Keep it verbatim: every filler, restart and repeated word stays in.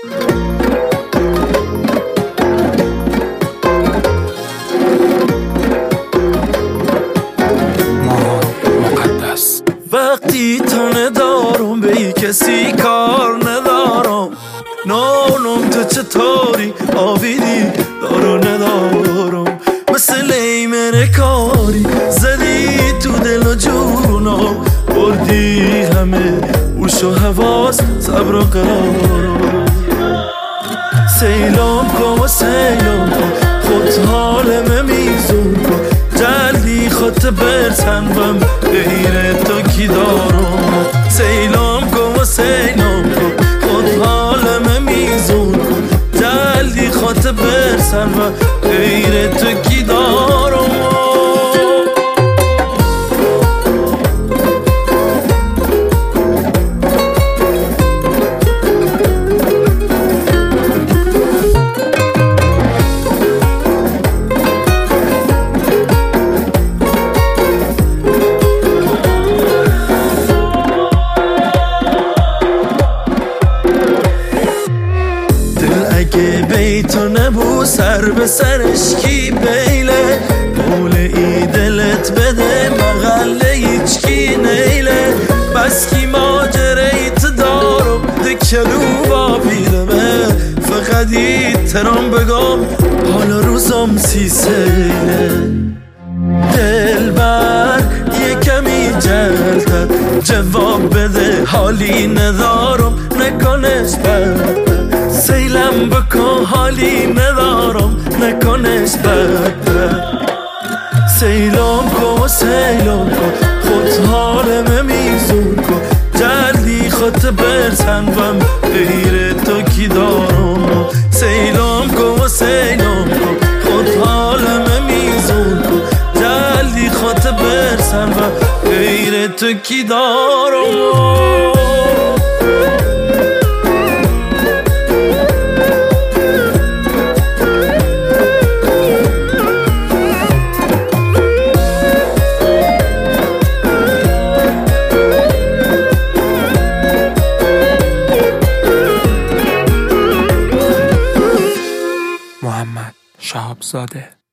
وقتی تو ندارم به ای کسی کار ندارم، نانم تو چطوری آویدی دارو ندارم، مثل ایمن کاری زدی تو دل و جونم، بردی همه اوش و حواس صبر و قرارم. سیلام کن و سیلام کن خود حالم میزون کن، جلدی خودت برسن بم غیر تو کی دارم. سیلام کن و سیلام کن خود حالم میزون کن، جلدی خودت برسن بم غیر تو کی دارم. اگه بیتو نبو سر به سرش کی بیله، مول ای دلت بده مغله هیچ کی نیله، بس کی ماجریت دارم دکلو با بیرمه، فقط ترام بگم حالا روزم سی سیله. دل بر یه کمی جلدت جواب بده، حالی ندارم نکنش بد، سیلم بکن حالی ندارم نکنش بد. سیلام کن و سیلام کن خود حالم میزون کن، جلدی خودت برسن بم غیر تو کی دارم. سیلام کن و سیلام کن خود حالم میزون کن، جلدی خودت برسن بم غیر تو کی دارم. محمد شهابزاده.